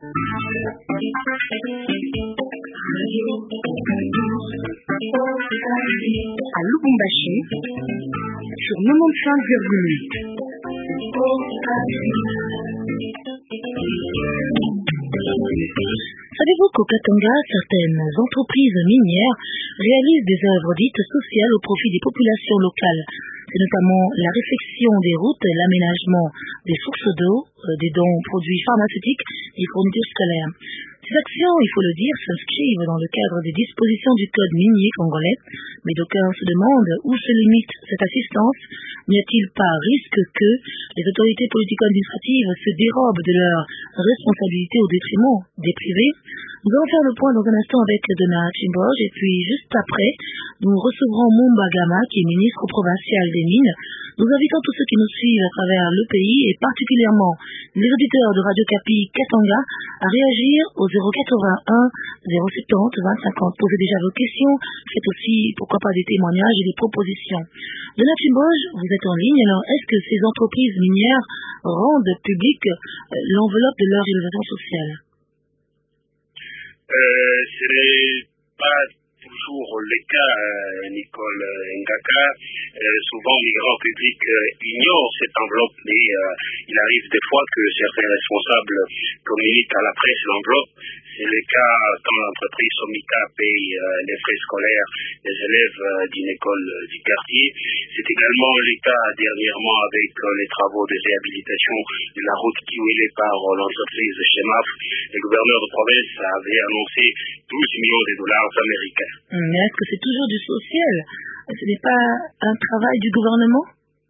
À Lubumbashi, sur 95,8. Savez-vous qu'au Katanga, certaines entreprises minières réalisent des œuvres dites sociales au profit des populations locales? C'est notamment la réfection des routes, l'aménagement des sources d'eau, des dons produits pharmaceutiques et fournitures scolaires. Ces actions, il faut le dire, s'inscrivent dans le cadre des dispositions du code minier congolais, mais d'aucuns se demandent où se limite cette assistance. N'y a-t-il pas risque que les autorités politico-administratives se dérobent de leurs responsabilités au détriment des privés? Nous allons faire le point dans un instant avec Donat Chimboj, et puis juste après, nous recevrons Mumba Gama, qui est ministre provincial des Mines. Nous invitons tous ceux qui nous suivent à travers le pays, et particulièrement les auditeurs de Radio Kapi Katanga, à réagir au 081 070 2050. Posez déjà vos questions, faites aussi, pourquoi pas, des témoignages et des propositions. Donat Chimboj, vous êtes en ligne, alors est-ce que ces entreprises minières rendent publique l'enveloppe de leur réalisation sociale? Ce n'est pas toujours le cas, Nicole Ngaka. Souvent, les grands publics ignorent cette enveloppe, mais il arrive des fois que certains responsables communiquent à la presse l'enveloppe. C'est le cas quand l'entreprise Somika paye les frais scolaires des élèves d'une école du quartier. C'est également le cas dernièrement avec les travaux de réhabilitation de la route Kiwele par l'entreprise Chemaf. Le gouverneur de province avait annoncé 12 millions de dollars américains. Mais est-ce que c'est toujours du social? Ce n'est pas un travail du gouvernement?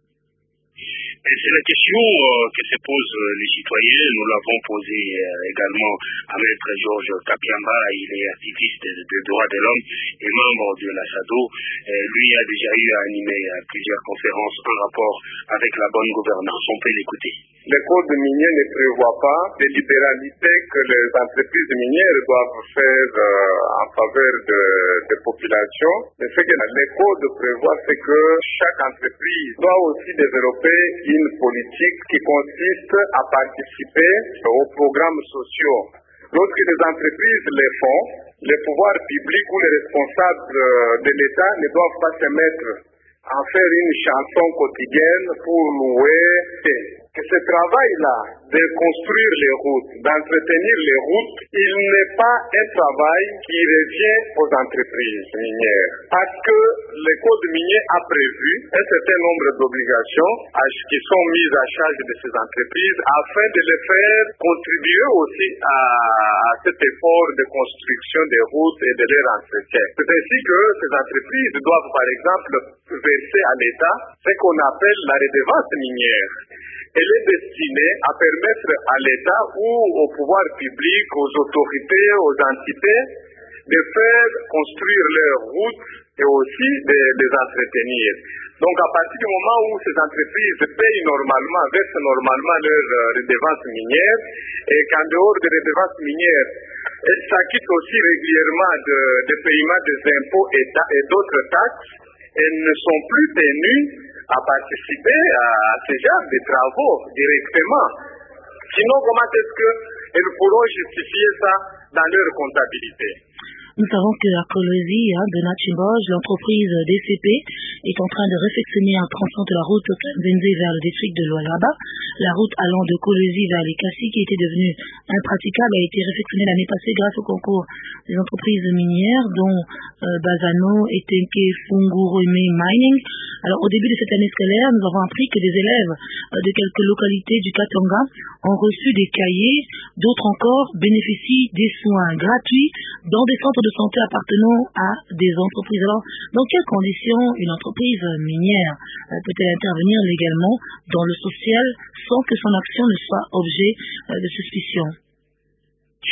C'est la question que se posent les citoyens. Nous l'avons posé également à Maître Georges Kapiamba. Il est activiste des droits de l'homme et membre de la SADO. Lui a déjà eu à animer plusieurs conférences en rapport avec la bonne gouvernance. On peut l'écouter. Le code minier ne prévoit pas les libéralités que les entreprises minières doivent faire en faveur des populations. Mais ce que le code prévoit, c'est que chaque entreprise doit aussi développer une politique qui consiste à participer aux programmes sociaux. Lorsque les entreprises les font, les pouvoirs publics ou les responsables de l'État ne doivent pas se mettre à faire une chanson quotidienne pour louer. Que ce travail-là de construire les routes, d'entretenir les routes, il n'est pas un travail qui revient aux entreprises minières. Parce que le code minier a prévu un certain nombre d'obligations qui sont mises à charge de ces entreprises afin de les faire contribuer aussi à cet effort de construction des routes et de leur entretien. C'est ainsi que ces entreprises doivent par exemple verser à l'État ce qu'on appelle la redevance minière. Elle est destinée à permettre à l'État ou au pouvoir public, aux autorités, aux entités, de faire construire leurs routes et aussi de les entretenir. Donc à partir du moment où ces entreprises payent normalement, versent normalement leurs redevances minières, et qu'en dehors des redevances minières, elles s'acquittent aussi régulièrement de paiement des impôts et d'autres taxes, elles ne sont plus tenues à participer à ce genre de travaux directement. Sinon, comment est-ce qu'elles pourront justifier ça dans leur comptabilité? Nous savons que à Kolwezi, Donat Chimboj, l'entreprise DCP, est en train de réfectionner un tronçon de la route Kanzenze vers le district de Lualaba. La route allant de Kolwezi vers les Kassi, qui était devenue impraticable, a été réfectionnée l'année passée grâce au concours des entreprises minières, dont Bazano et Tenke Fungurume Mining. Alors, au début de cette année scolaire, nous avons appris que des élèves de quelques localités du Katanga ont reçu des cahiers, d'autres encore bénéficient des soins gratuits dans des centres de santé appartenant à des entreprises. Alors, dans quelles conditions une entreprise minière peut-elle intervenir légalement dans le social sans que son action ne soit objet de suspicion?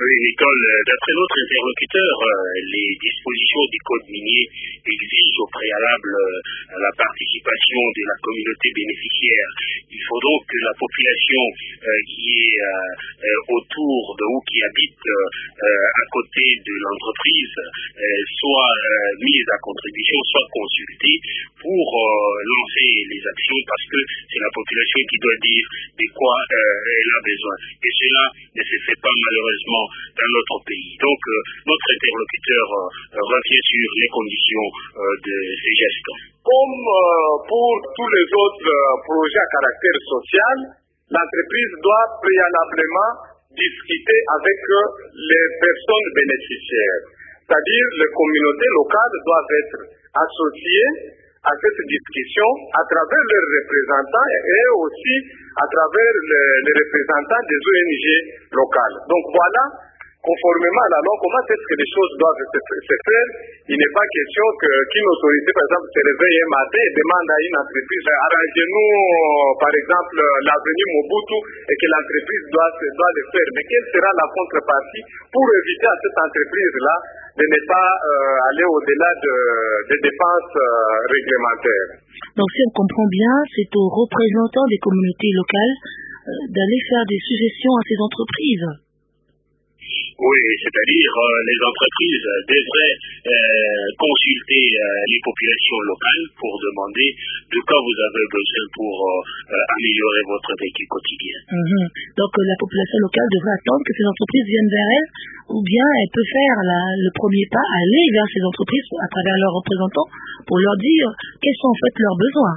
Oui, Nicole, d'après notre interlocuteur, les dispositions du code minier exigent au préalable la participation de la communauté bénéficiaire. Il faut donc que la population qui est autour de ou qui habite à côté de l'entreprise soit mise à contribution, soit consultée pour lancer les actions, parce que c'est la population qui doit dire de quoi elle a besoin. Et cela ne se fait pas malheureusement dans notre pays. Donc notre interlocuteur revient sur les conditions de ces gestes. Comme pour tous les autres projets à caractère social, l'entreprise doit préalablement discuter avec les personnes bénéficiaires. C'est-à-dire les communautés locales doivent être associées à cette discussion à travers leurs représentants et aussi à travers les représentants des ONG locales. Donc voilà, conformément à la loi, comment est-ce que les choses doivent se faire. Il n'est pas question qu'une autorité, par exemple, se réveille un matin et demande à une entreprise, arrangez-nous, par exemple, l'avenue Mobutu, et que l'entreprise doit le faire. Mais quelle sera la contrepartie pour éviter à cette entreprise-là de ne pas aller au-delà des dépenses réglementaires? Donc si on comprend bien, c'est aux représentants des communautés locales d'aller faire des suggestions à ces entreprises. Oui, c'est-à-dire les entreprises devraient consulter les populations locales pour demander de quoi vous avez besoin pour améliorer votre vécu quotidien. Donc la population locale devrait attendre que ces entreprises viennent vers elle, ou bien elle peut faire le premier pas, aller vers ces entreprises à travers leurs représentants pour leur dire quels sont en fait leurs besoins.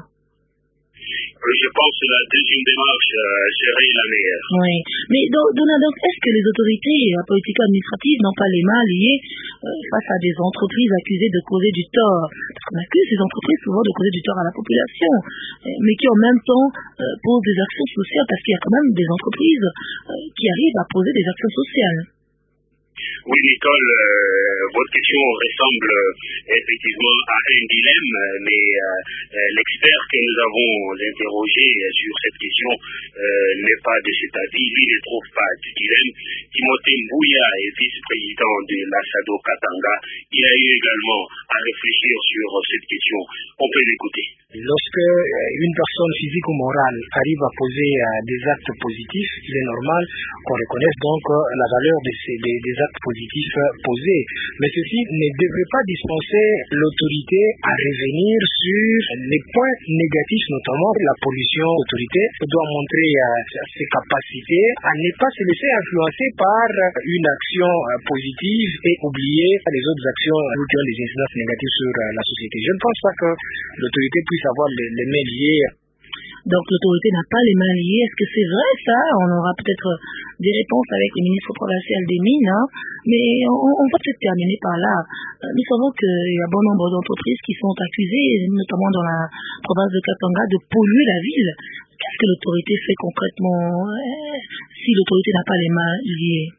Je pense que la deuxième démarche serait la meilleure. Oui, mais donc est-ce que les autorités politico-administratives n'ont pas les mains liées face à des entreprises accusées de causer du tort? Parce qu'on accuse ces entreprises souvent de causer du tort à la population, mais qui en même temps posent des actions sociales, parce qu'il y a quand même des entreprises qui arrivent à poser des actions sociales. Oui, Nicole, votre question ressemble effectivement à un dilemme, mais l'expert que nous avons interrogé sur cette question n'est pas de cet avis. Lui ne trouve pas du dilemme. Timothée Mbouya est vice-président de l'Assado Katanga. Il a eu également à réfléchir sur cette question. On peut l'écouter. Lorsque une personne physique ou morale arrive à poser des actes positifs, il est normal qu'on reconnaisse donc la valeur des actes positifs posés. Mais ceci ne devrait pas dispenser l'autorité à revenir sur les points négatifs, notamment la pollution. L'autorité doit montrer ses capacités à ne pas se laisser influencer par une action positive et oublier les autres actions qui ont des incidences négatives sur la société. Je ne pense pas que l'autorité puisse avoir les mains liées. Donc l'autorité n'a pas les mains liées. Est-ce que c'est vrai ça? On aura peut-être des réponses avec le ministre provincial des Mines, mais on va peut-être terminer par là. Nous savons qu'il y a bon nombre d'entreprises qui sont accusées, notamment dans la province de Katanga, de polluer la ville. Qu'est-ce que l'autorité fait concrètement si l'autorité n'a pas les mains liées?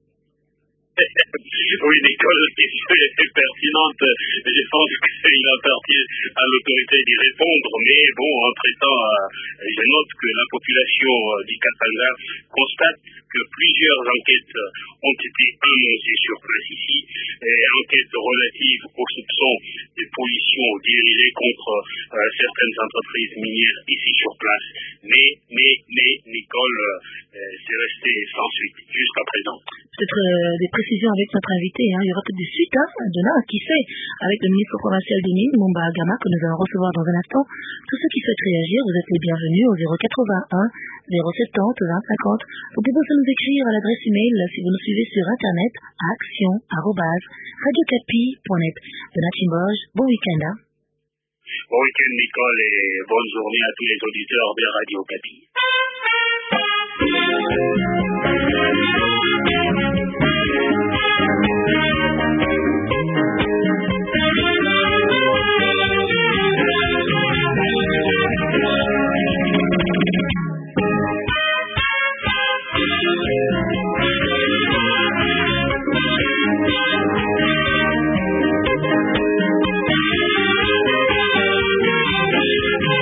Oui, Nicole, la question est pertinente. Je pense qu'il appartient à l'autorité d'y répondre, mais bon, entre-temps, je note que la population du Katanga constate que plusieurs enquêtes ont été annoncées sur place ici, enquêtes relatives aux soupçons de pollution dirigées contre certaines entreprises minières ici sur place. Mais Nicole, c'est resté sans suite jusqu'à présent. Peut-être des précisions avec notre invité. Il y aura peut-être des suites demain, qui sait, avec le ministre provincial des Mines, Mumba Agama, que nous allons recevoir dans un instant. Tous ceux qui souhaitent réagir, vous êtes les bienvenus au 081 070 20 50. Vous pouvez aussi nous écrire à l'adresse email si vous nous suivez sur internet à action@radiocapi.net. Donatien Borges, bon week-end. Bon week-end, Nicole, et bonne journée à tous les auditeurs de Radio Capi.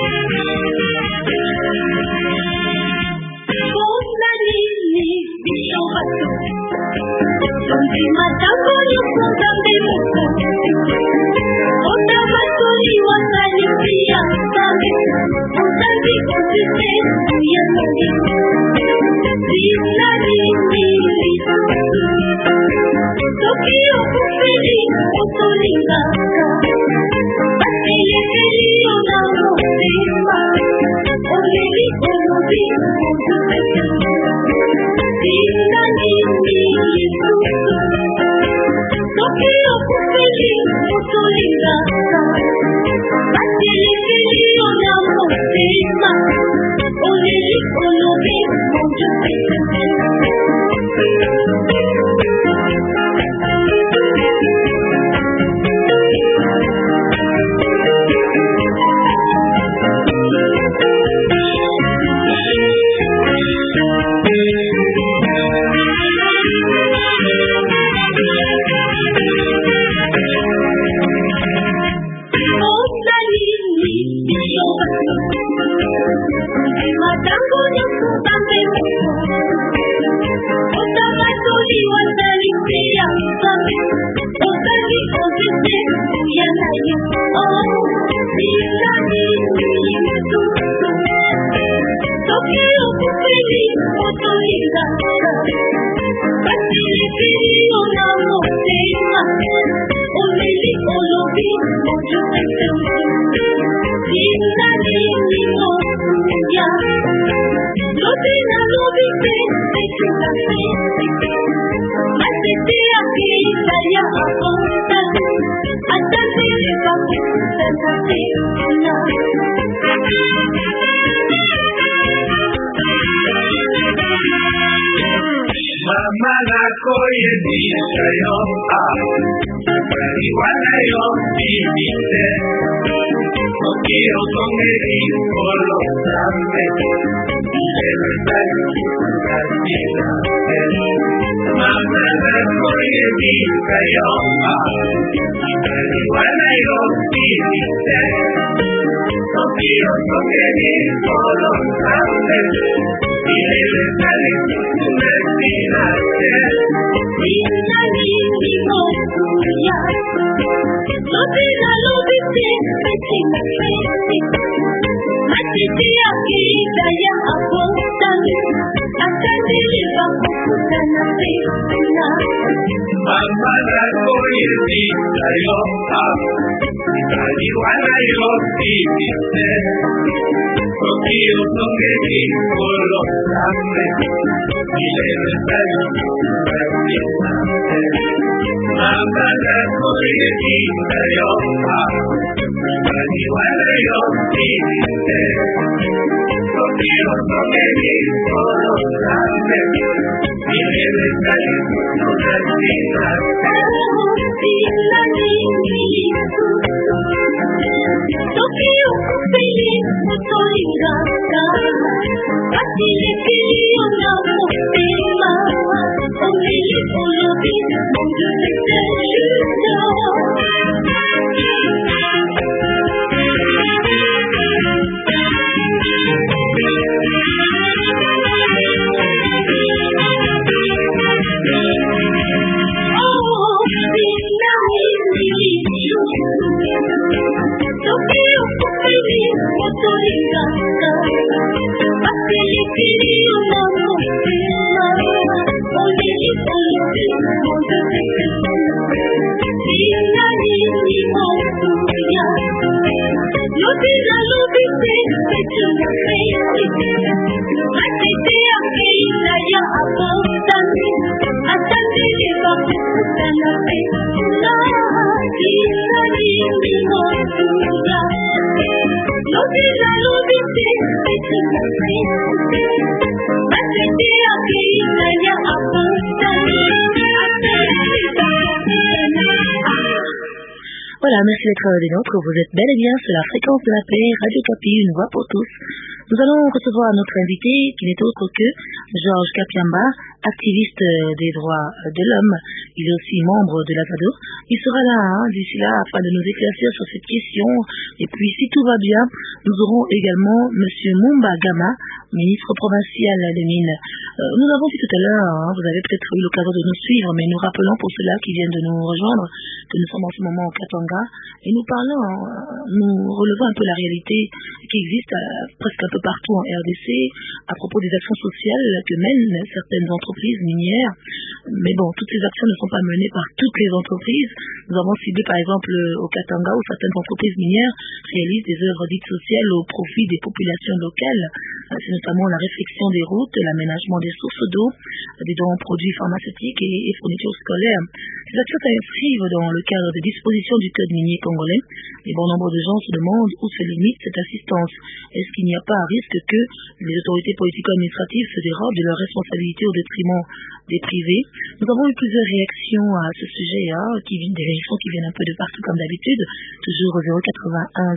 Bon année, Voilà, merci d'être des nôtres. Vous êtes bel et bien sur la fréquence de la paix, Radio Kapi, une voix pour tous. Nous allons recevoir notre invité qui n'est autre que Georges Kapiamba, activiste des droits de l'homme Il est aussi membre de l'ASADO. Il sera là d'ici là afin de nous éclaircir sur cette question. Et puis si tout va bien, nous aurons également Monsieur Mumba Gama, ministre provincial des Mines. Nous avons dit tout à l'heure, vous avez peut-être eu l'occasion de nous suivre, mais nous rappelons pour ceux-là qui viennent de nous rejoindre que nous sommes en ce moment au Katanga et nous parlons, nous relevons un peu la réalité qui existe presque un peu partout en RDC à propos des actions sociales que mènent certaines entreprises minières. Mais bon, toutes ces actions ne sont pas menées par toutes les entreprises. Nous avons ciblé par exemple au Katanga où certaines entreprises minières réalisent des œuvres dites sociales au profit des populations locales. C'est notamment la réfection des routes, l'aménagement des sources d'eau, des dons en produits pharmaceutiques et fournitures scolaires. Ces actions s'inscrivent dans le cadre des dispositions du Code minier congolais. Et bon nombre de gens se demandent où se limite cette assistance. Est-ce qu'il n'y a pas un risque que les autorités politico-administratives se dérobent de leurs responsabilités au détriment des privés? Nous avons eu plusieurs réactions à ce sujet, des réactions qui viennent un peu de partout comme d'habitude, toujours au 081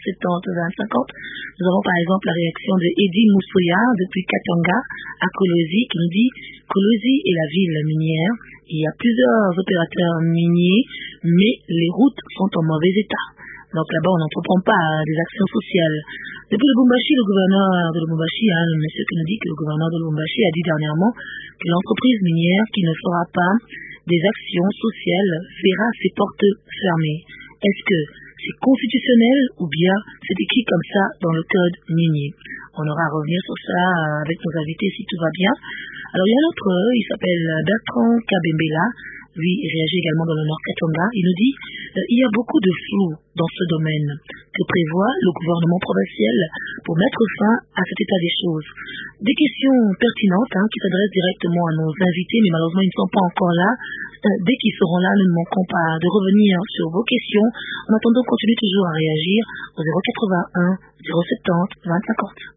070 20 50. Nous avons par exemple la réaction de Eddie Moussouya depuis Katanga à Kolosi qui nous dit Kolosi est la ville minière. Il y a plusieurs opérateurs miniers, mais les routes sont en mauvais état. Donc là-bas, on n'entreprend pas des actions sociales. Depuis Lubumbashi, le gouverneur de Lubumbashi, le monsieur qui nous dit que le gouverneur de Lubumbashi a dit dernièrement que l'entreprise minière qui ne fera pas des actions sociales verra ses portes fermées. Est-ce que c'est constitutionnel ou bien c'est écrit comme ça dans le code minier? On aura à revenir sur ça avec nos invités si tout va bien. Alors il y a un autre, il s'appelle Bertrand Kabembela. Lui, il réagit également dans le Nord Katanga. Il nous dit il y a beaucoup de flou dans ce domaine. Que prévoit le gouvernement provincial pour mettre fin à cet état des choses? Des questions pertinentes qui s'adressent directement à nos invités, mais malheureusement ils ne sont pas encore là. Dès qu'ils seront là, nous ne manquerons pas de revenir sur vos questions. En attendant, continuez toujours à réagir au 081 070 20 50.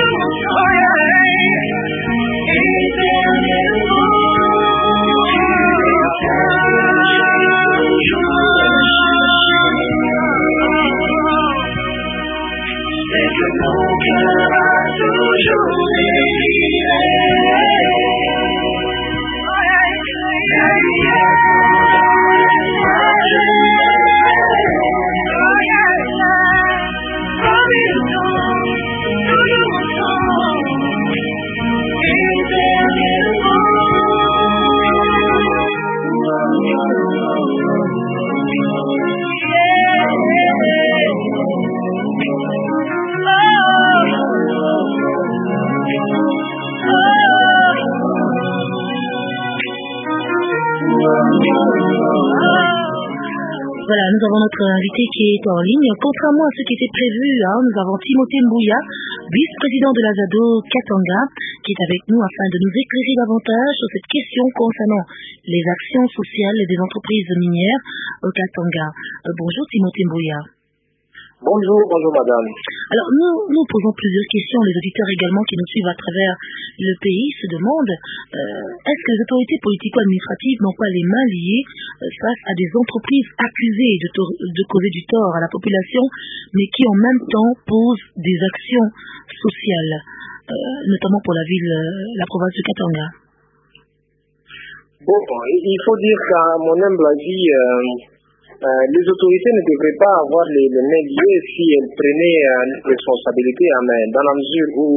Voilà, nous avons notre invité qui est en ligne. Contrairement à ce qui était prévu, nous avons Timothée Mbouya, vice-président de l'Azado Katanga, qui est avec nous afin de nous éclairer davantage sur cette question concernant les actions sociales des entreprises minières au Katanga. Bonjour Timothée Mbouya. Bonjour madame. Alors nous posons plusieurs questions. Les auditeurs également qui nous suivent à travers le pays se demandent est-ce que les autorités politico-administratives n'ont pas les mains liées face à des entreprises accusées de causer du tort à la population, mais qui en même temps posent des actions sociales, notamment pour la province de Katanga? Bon, il faut dire qu'à mon humble avis, les autorités ne devraient pas avoir les mains liées si elles prenaient une responsabilité en main, dans la mesure où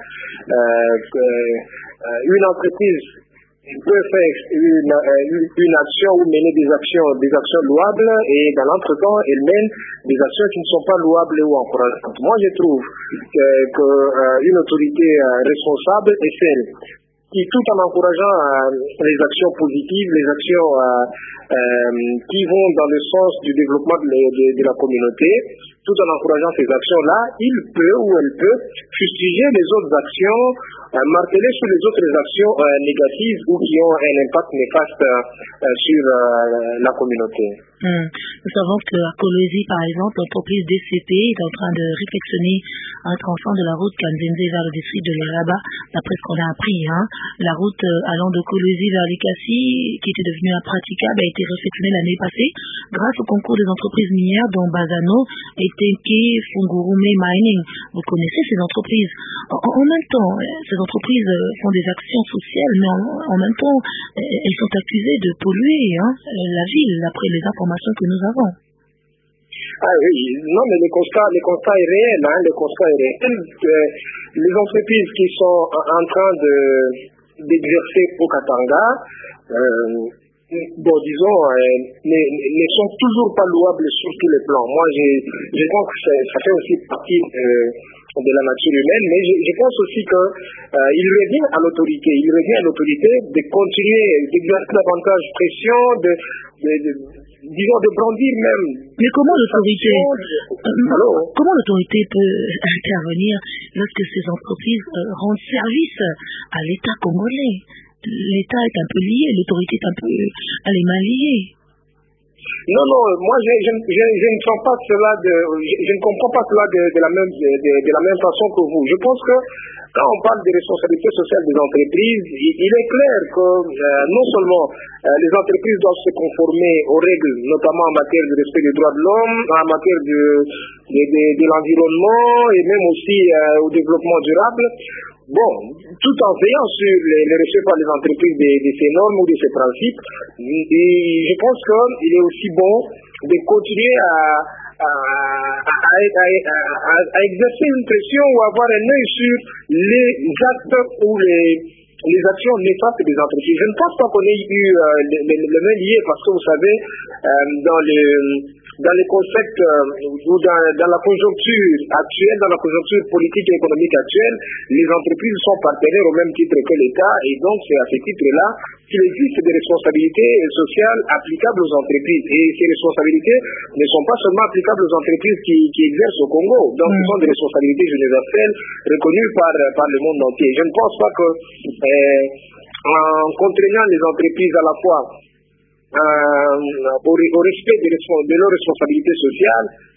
une entreprise peut faire une action ou mener des actions louables, et dans l'entretemps, elle mène des actions qui ne sont pas louables ou encourageantes. Moi, je trouve qu'une autorité responsable est celle qui, tout en encourageant les actions positives, les actions qui vont dans le sens du développement de la communauté, tout en encourageant ces actions-là, il peut ou elle peut fustiger les autres actions, marteler sur les autres actions négatives ou qui ont un impact néfaste sur la communauté. Nous savons qu'à Kolwezi, par exemple, l'entreprise DCP est en train de réfectionner un tronçon de la route Kanzenze vers le district de l'Eraba, d'après ce qu'on a appris. La route allant de Kolwezi vers Likasi, qui était devenue impraticable, a été réfectionnée l'année passée grâce au concours des entreprises minières dont Bazano et Tenke Fungurume Mining. Vous connaissez ces entreprises. En même temps, ces entreprises font des actions sociales, mais en même temps, elles sont accusées de polluer la ville, d'après les informations que nous avons. Ah oui, non, mais le constat est réel. Le constat est réel. Les entreprises qui sont en train d'exercer au Katanga, disons, ne sont toujours pas louables sur tous les plans. Moi, je pense que ça fait aussi partie de la nature humaine, mais je pense aussi qu'il revient à l'autorité. Il revient à l'autorité de continuer d'exercer davantage pression, disons, de brandir même. Mais comment l'autorité peut intervenir lorsque ces entreprises rendent service à l'État congolais? L'État est un peu lié, l'autorité est un peu à les mains liées. Non, moi je ne sens pas cela je ne comprends pas cela de la même façon que vous. Je pense que quand on parle de responsabilité sociale des entreprises, il est clair que non seulement les entreprises doivent se conformer aux règles, notamment en matière de respect des droits de l'homme, en matière de l'environnement et même aussi au développement durable. Bon, tout en veillant sur le respect par les entreprises de ces normes ou de ces principes, et je pense qu'il est aussi bon de continuer à exercer une pression ou avoir un œil sur les actes ou les actions néfastes des entreprises. Je ne pense pas qu'on ait eu le même lié, parce que vous savez, dans les concepts ou dans la conjoncture actuelle, dans la conjoncture politique et économique actuelle, les entreprises sont partenaires au même titre que l'État, et donc c'est à ce titre-là qu'il existe des responsabilités sociales applicables aux entreprises. Et ces responsabilités ne sont pas seulement applicables aux entreprises qui exercent au Congo, donc ce sont des responsabilités universelles reconnues par le monde entier. Je ne pense pas que en contraignant les entreprises à la fois au respect de leurs responsabilités sociales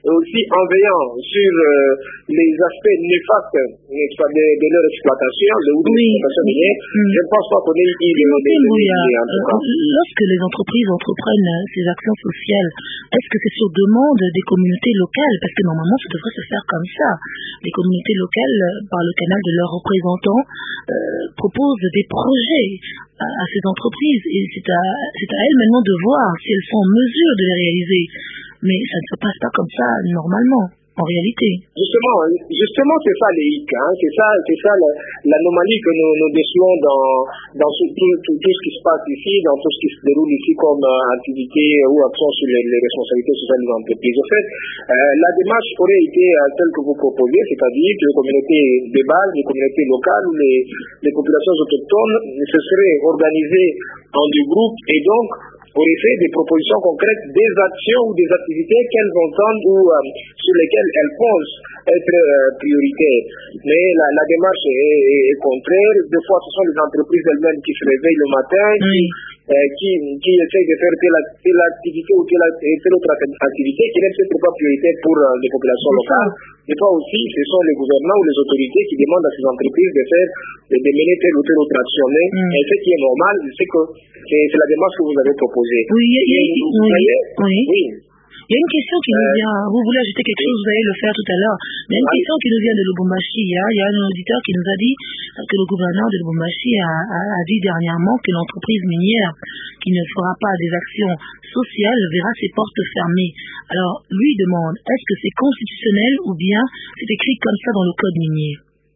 aussi en veillant sur les aspects néfastes, n'est-ce pas, de leur exploitation, ou de l'exploitation minière, je ne pense pas qu'on ait eu lorsque les entreprises entreprennent ces actions sociales, est-ce que c'est sur demande des communautés locales? Parce que normalement, ça devrait se faire comme ça. Les communautés locales, par le canal de leurs représentants, proposent des projets à ces entreprises et c'est à elles maintenant de voir si elles sont en mesure de les réaliser. Mais ça ne se passe pas comme ça normalement, en réalité. Justement, c'est ça les hic, c'est ça l'anomalie que nous décelons dans tout ce qui se passe ici, dans tout ce qui se déroule ici comme activité ou action sur les responsabilités sociales des entreprises. En fait, la démarche aurait été telle que vous proposez, c'est-à-dire que les communautés de base, les communautés locales, les populations autochtones se seraient organisées en des groupes et donc auraient fait des propositions concrètes, des actions ou des activités qu'elles entendent ou sur lesquelles elles pensent être prioritaires. Mais la démarche est contraire. Des fois, ce sont les entreprises elles-mêmes qui se réveillent le matin, qui essayent de faire telle activité ou telle autre activité qui n'est peut-être pas prioritaire pour les populations locales. Des fois aussi, ce sont les gouvernants ou les autorités qui demandent à ces entreprises de mener telle ou telle autre action. Mais ce qui est normal, c'est que c'est la démarche que vous avez proposée. Oui. Il y a une question qui nous vient, vous voulez ajouter quelque chose, vous allez le faire tout à l'heure, mais il y a une question qui nous vient de Lubumbashi. Il y a un auditeur qui nous a dit que le gouverneur de Lubumbashi a dit dernièrement que l'entreprise minière qui ne fera pas des actions sociales verra ses portes fermées. Alors, lui demande, est-ce que c'est constitutionnel ou bien c'est écrit comme ça dans le code minier?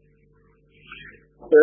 Je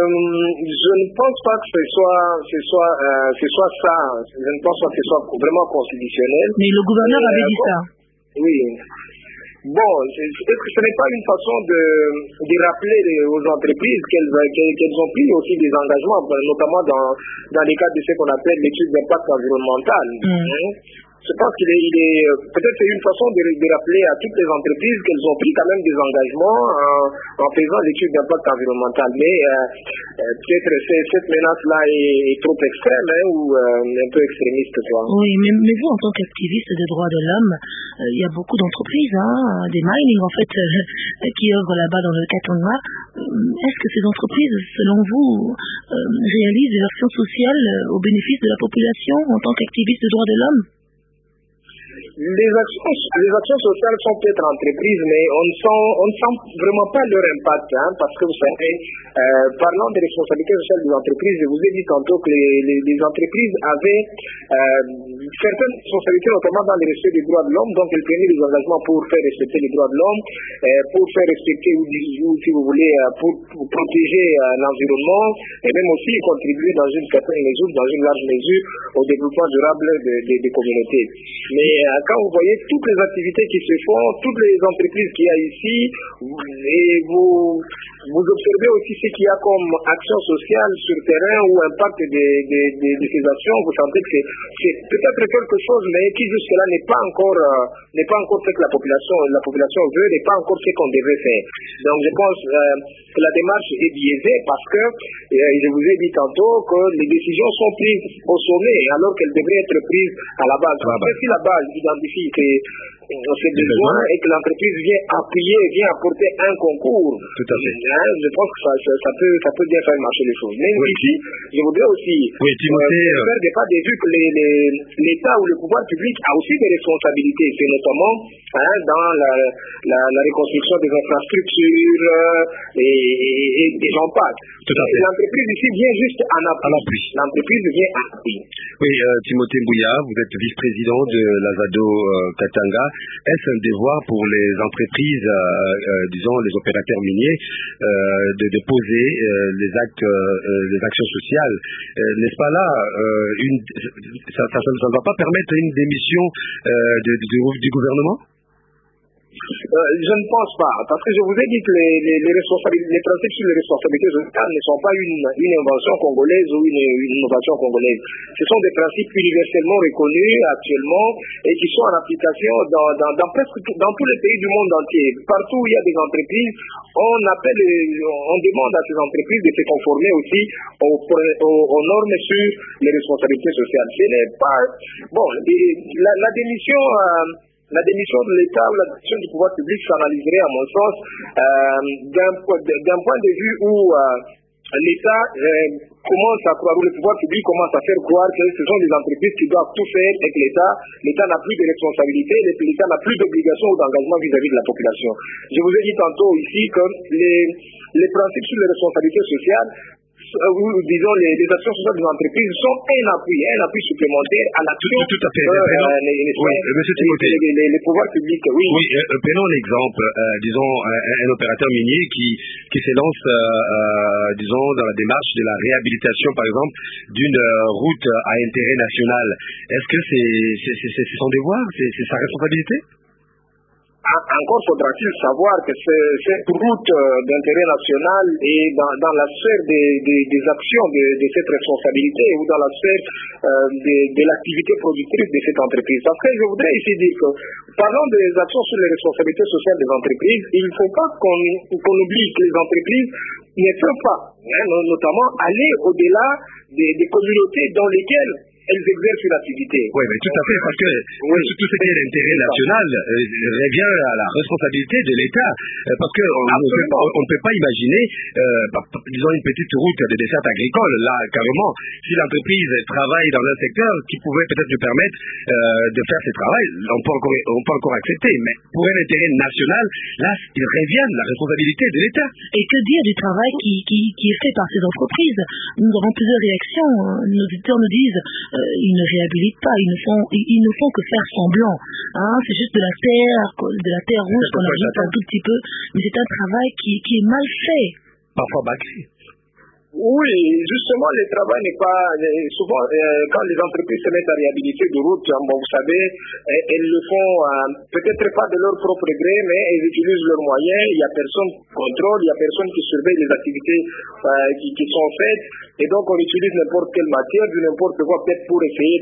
ne pense pas que ce soit ça. Je ne pense pas que ce soit vraiment constitutionnel. Mais le gouverneur avait dit ça. Oui. Bon, est-ce que ce n'est pas une façon de rappeler aux entreprises qu'elles ont pris aussi des engagements, notamment dans les cas de ce qu'on appelle l'étude d'impact environnemental. Je pense qu'il est peut-être c'est une façon de rappeler à toutes les entreprises qu'elles ont pris quand même des engagements en faisant l'étude d'impact environnemental. Mais peut-être cette menace-là est trop extrême ou un peu extrémiste. Oui, mais vous, en tant qu'activiste des droits de l'homme, il y a beaucoup d'entreprises, des mining en fait, qui œuvrent là-bas dans le Katanga. Est-ce que ces entreprises, selon vous, réalisent des actions sociales au bénéfice de la population en tant qu'activistes des droits de l'homme? Les actions sociales sont peut-être entreprises, mais on ne sent vraiment pas leur impact, parce que vous savez, parlant des responsabilités sociales des entreprises, je vous ai dit tantôt que les entreprises avaient certaines responsabilités, notamment dans le respect des droits de l'homme, donc elles prenaient des engagements pour faire respecter les droits de l'homme, pour faire respecter ou si vous voulez, pour protéger l'environnement, et même aussi contribuer dans une certaine mesure, dans une large mesure, au développement durable des communautés. Mais quand vous voyez toutes les activités qui se font, toutes les entreprises qu'il y a ici, et vous observez aussi ce qu'il y a comme action sociale sur le terrain ou impact de ces actions, vous sentez que c'est peut-être quelque chose, mais qui jusque-là n'est pas encore ce que la population veut, n'est pas encore ce qu'on devait faire. Donc je pense que la démarche est biaisée parce que, je vous ai dit tantôt, que les décisions sont prises au sommet alors qu'elles devraient être prises à la base. Parce que si la base identifie ces besoins et que l'entreprise vient apporter un concours, tout à fait. Je pense que ça peut bien faire marcher les choses. Mais ici, je voudrais aussi faire des pas de vue que l'État ou le pouvoir public a aussi des responsabilités. C'est notamment dans la reconstruction des infrastructures et j'en passe. L'entreprise ici vient juste en appui. L'entreprise vient en appui. Oui, Timothée Mbouya, vous êtes vice-président de l'Azado Katanga. Est-ce un devoir pour les entreprises, disons les opérateurs miniers, de déposer les actions sociales? N'est-ce pas là ça ne va pas permettre une démission du gouvernement? Je ne pense pas, parce que je vous ai dit que les principes sur les responsabilités sociales ne sont pas une invention congolaise ou une innovation congolaise. Ce sont des principes universellement reconnus actuellement et qui sont en application dans tous les pays du monde entier. Partout où il y a des entreprises, on demande à ces entreprises de se conformer aussi aux normes sur les responsabilités sociales. Ce n'est pas bon. La démission la démission de l'État ou la démission du pouvoir public s'analyserait, à mon sens, d'un point de vue où l'État commence à croire, ou le pouvoir public commence à faire croire que ce sont les entreprises qui doivent tout faire et que l'État n'a plus de responsabilité, l'État n'a plus d'obligation ou d'engagement vis-à-vis de la population. Je vous ai dit tantôt ici que les principes sur les responsabilités sociales, ou disons les actions sociales des entreprises sont un appui supplémentaire à l'action tout à fait. Monsieur Timothée, les pouvoirs publics. Oui, prenons l'exemple, disons, un opérateur minier qui s'élance, disons, dans la démarche de la réhabilitation, par exemple, d'une route à intérêt national. Est-ce que c'est son devoir, c'est sa responsabilité? Encore faudra-t-il savoir que cette route d'intérêt national est dans la sphère des actions de cette responsabilité ou dans la sphère de l'activité productrice de cette entreprise. Parce que je voudrais ici dire que, parlant des actions sur les responsabilités sociales des entreprises, il ne faut pas qu'on oublie que les entreprises ne peuvent pas, notamment, aller au-delà des communautés dans lesquelles elles exercent une activité. Oui, mais tout à fait, parce que tout ce qui est l'intérêt national revient à la responsabilité de l'État, parce que on ne peut pas imaginer, disons, une petite route de desserte agricole, là, carrément, si l'entreprise travaille dans un secteur qui pouvait peut-être lui permettre de faire ce travail, on peut encore accepter, mais pour un intérêt national, là, il revient de la responsabilité de l'État. Et que dire du travail qui est fait par ces entreprises? Nous avons plusieurs réactions. Nos auditeurs nous disent ils ne réhabilitent pas, ils ne font que faire semblant. C'est juste de la terre rouge qu'on ajoute un tout petit peu, mais c'est un travail qui est mal fait. Parfois bâclé. Oui, justement, le travail n'est pas... Souvent, quand les entreprises se mettent à réhabiliter des routes, vous savez, elles le font peut-être pas de leur propre gré, mais elles utilisent leurs moyens, il n'y a personne qui contrôle, il n'y a personne qui surveille les activités qui sont faites, et donc on utilise n'importe quelle matière, de n'importe quoi, peut-être pour essayer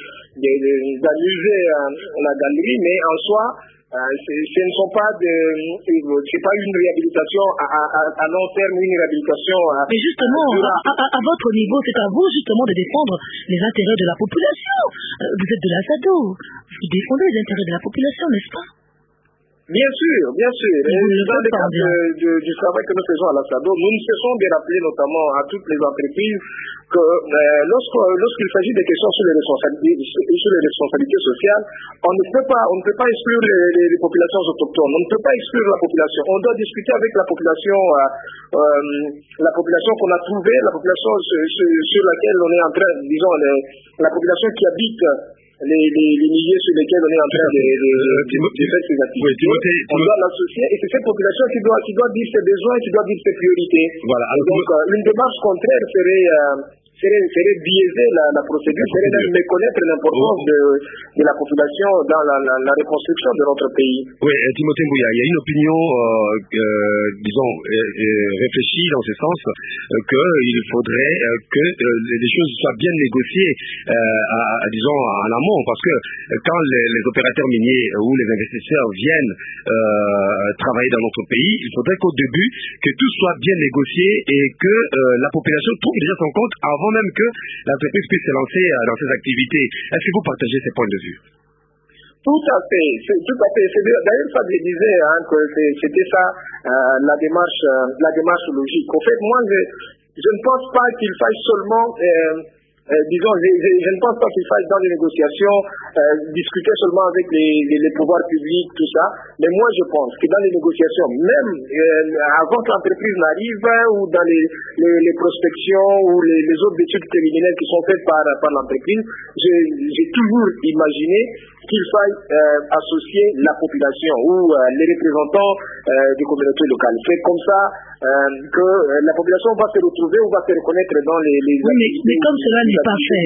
d'amuser la galerie, mais en soi, ce ne sont pas c'est pas une réhabilitation à long terme, une réhabilitation mais justement, à votre niveau, c'est à vous justement de défendre les intérêts de la population. Vous êtes de la SADO, vous défendez les intérêts de la population, n'est-ce pas? Bien sûr. Dans le cadre du travail que nous faisons à la SADO, nous ne cessons de rappeler notamment à toutes les entreprises que lorsqu'il s'agit des questions sur les responsabilités sociales, on ne peut pas exclure les populations autochtones, on ne peut pas exclure la population. On doit discuter avec la population qu'on a trouvée, la population sur laquelle on est en train, disons, la population qui habite les milieux sur lesquels on est en train de faire ces activités. On doit l'associer et c'est cette population qui doit dire ses besoins, qui doit dire ses priorités. Voilà. Donc, une démarche contraire serait biaiser la procédure, serait même méconnaître l'importance de la population dans la reconstruction de notre pays. Oui, Timothée Mbouya, il y a une opinion, disons, réfléchie dans ce sens, qu'il faudrait que les choses soient bien négociées, disons, en amont, parce que quand les opérateurs miniers ou les investisseurs viennent travailler dans notre pays, il faudrait qu'au début, que tout soit bien négocié et que la population trouve déjà son compte avant même que l'entreprise puisse se lancer dans ses activités. Est-ce que vous partagez ces points de vue? Tout à fait. D'ailleurs, ça je disais que c'était ça la démarche logique. En fait, moi, je ne pense pas qu'il faille seulement... disons, je ne pense pas qu'il faille dans les négociations discuter seulement avec les pouvoirs publics, tout ça, mais moi je pense que dans les négociations, même avant que l'entreprise n'arrive, ou dans les prospections ou les autres études préliminaires qui sont faites par l'entreprise, j'ai toujours imaginé qu'il faille associer la population ou les représentants des communautés locales. C'est comme ça que la population va se retrouver ou va se reconnaître dans les mais comme cela n'est pas fait,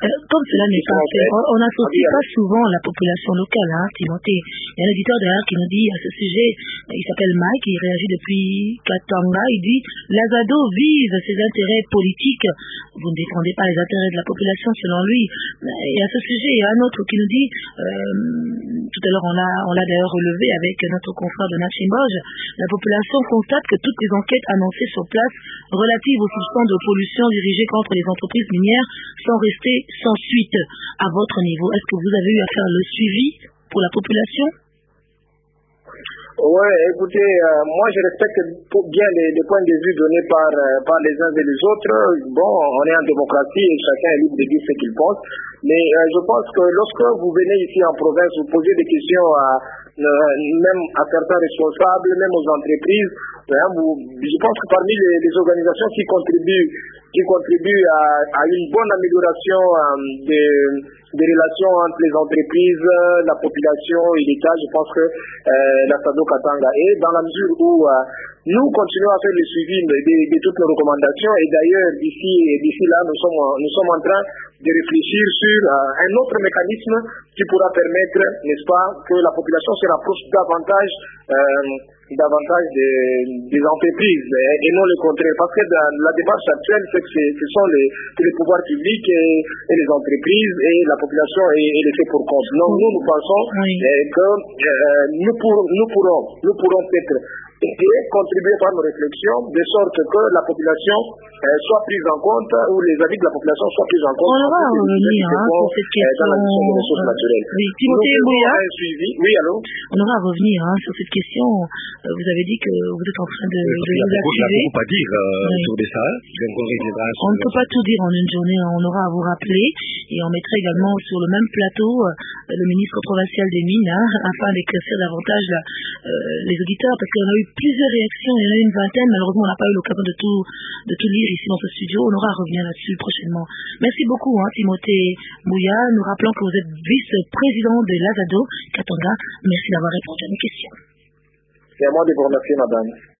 on n'associe pas souvent la population locale, Timothée. Il y a un éditeur derrière qui nous dit à ce sujet, il s'appelle Mike, il réagit depuis Katanga, il dit l'Azado vise ses intérêts politiques, vous ne défendez pas les intérêts de la population selon lui. Et à ce sujet, il y a un autre qui nous dit, tout à l'heure on l'a d'ailleurs relevé avec notre confrère de Nachimboge, la population constate que toutes les enquêtes annoncées sur place relatives aux soupçons de pollution dirigées contre les entreprises minières sont restées sans suite. À votre niveau, est-ce que vous avez eu à faire le suivi pour la population? Ouais, écoutez, moi je respecte bien les points de vue donnés par les uns et les autres. Bon, on est en démocratie et chacun est libre de dire ce qu'il pense. Mais je pense que lorsque vous venez ici en province, vous posez des questions même à certains responsables, même aux entreprises. Je pense que parmi les organisations qui contribuent à une bonne amélioration des relations entre les entreprises, la population et l'État, je pense que la SADO Katanga est dans la mesure où nous continuons à faire le suivi de toutes nos recommandations et d'ailleurs d'ici là nous sommes en train de réfléchir sur un autre mécanisme qui pourra permettre, n'est-ce pas, que la population se rapproche davantage des entreprises et non le contraire. Parce que dans la démarche actuelle, c'est que ce sont les pouvoirs publics et les entreprises et la population est laissée pour compte. Donc nous pensons que nous pourrons peut-être contribuer par nos réflexions de sorte que la population soit prise en compte ou les avis de la population soient pris en compte. On aura à revenir sur cette question. Dans la gestion des ressources naturelles. Oui, Timothée Mbouya. Oui, allô? On aura à revenir sur cette question. Vous avez dit que vous êtes en train de vous activer. Il y a beaucoup à dire sur ça. On ne peut pas tout dire en une journée. On aura à vous rappeler et on mettra également sur le même plateau le ministre provincial des Mines afin d'éclaircir davantage les auditeurs parce qu'on a eu plusieurs réactions. Il y en a eu une vingtaine. Malheureusement, on n'a pas eu l'occasion de tout lire ici dans ce studio. On aura à revenir là-dessus prochainement. Merci beaucoup, Timothée Mbouya. Nous rappelons que vous êtes vice-président de l'Azado Katanga. Merci d'avoir répondu à nos questions. C'est à moi de vous remercier, madame.